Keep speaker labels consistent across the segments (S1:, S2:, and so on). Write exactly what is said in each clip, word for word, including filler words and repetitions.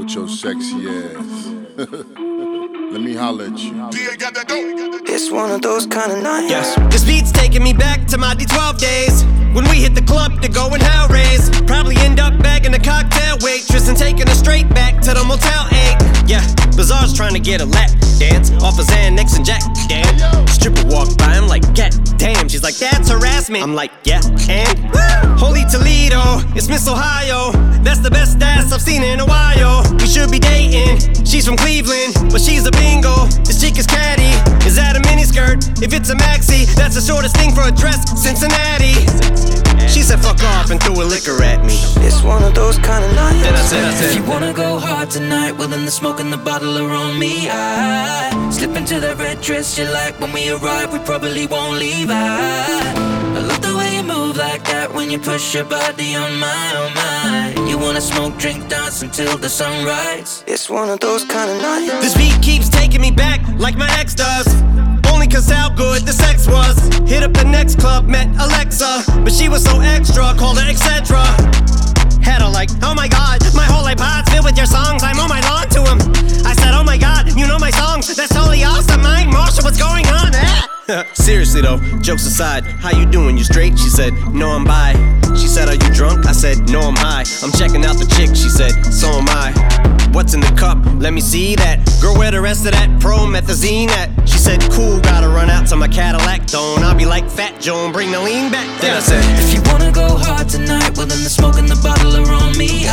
S1: with your sexy ass. Let me holler at you.
S2: It's one of those kind of nights.
S3: Yes. This beat's taking me back to my D twelve days, when we hit the club to go and hell raise. Probably end up bagging a cocktail waitress and taking her straight back to the Motel eight. Yeah, Bizarre's trying to get a lap dance off of Xanax and Jack. Damn, stripper walked by, I'm like, God damn. She's like, that's harassment. I'm like, yeah, and woo! Holy Toledo, it's Miss Ohio. That's the best ass I've seen in a while. We should be dating. She's from Cleveland, but she's a bingo. This chick is catty. Is that a miniskirt? If it's a maxi, that's the shortest thing for a dress. Cincinnati. She said fuck off and threw a liquor at me.
S2: It's one of those kind of nights.
S3: Then I said, I said,
S4: if you wanna go hard tonight, well then the smoke and the bottle are on me. I slip into that red dress you like. When we arrive, we probably won't leave. I, I love the way you move like that when you push your body on my, on my. You wanna smoke, drink, dance until the sunrise.
S2: It's one of those kind of nights.
S3: This beat keeps taking me back like my ex does. Only cause how good the sex was. Hit up the next club, met Alexa, but she was so extra, called her et cetera. Had her like, oh my god, my whole iPod's filled with your songs. I'm on my lawn to him. I said, oh my god, you know my songs. That's totally awesome, Mike Marshall, what's going on? Ah. Seriously though, jokes aside, how you doing? You straight? She said, no, I'm bi. She said, are you drunk? I said, no, I'm high. I'm checking out the chick. She said, so am I. What's in the cup? Let me see that. Girl, where the rest of that promethazine at? She said, cool, gotta run out to my Cadillac Don't. I'll be like Fat Joan, bring the lean back. Then I said,
S4: if you wanna go hard tonight, well then the smoke and the bottle are on me.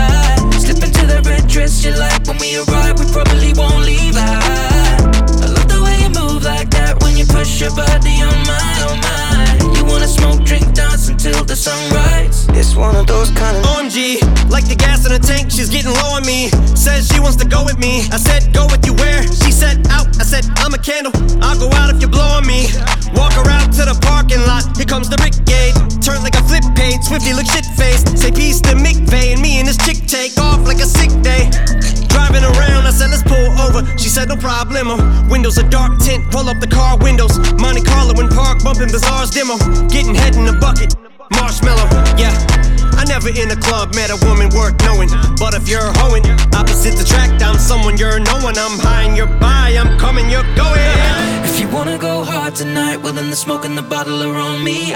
S4: I slip into that red dress you like. When we arrive, we probably won't leave. I, I love the way you move like that when you push your body on my, on mine. You wanna smoke, drink, dance until the sunrise.
S2: It's one of those kind of
S3: O M G, like the gas in the tank, she's getting low on me. Says she wants to go with me. I said, go with you where? She said, out. I said, I'm a candle. I'll go out if you blow on me. Walk her out to the parking lot. Here comes the brigade. Turn like a flip page. Swifty look shit-faced. Say peace to McVeigh. And me and this chick take off like a sick day. Driving around, I said, let's pull over. She said, no problemo. Windows are dark tint. Pull up the car windows. Monte Carlo in park. Bumping Bizarre's demo. Getting head in the bucket. Marshmallow, yeah. I never in a club met a woman worth knowing. But if you're hoeing, opposite attract, I'm someone you're knowing. I'm high and you're by, I'm coming, you're going.
S4: If you wanna go hard tonight, well then the smoke and the bottle are on me.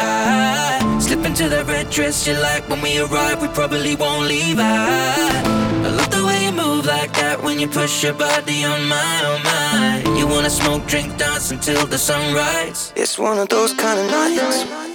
S4: I slip into that red dress you like. When we arrive, we probably won't leave. I, I love the way you move like that when you push your body on my, on my. You wanna smoke, drink, dance until the sunrise.
S2: It's one of those kind of nights.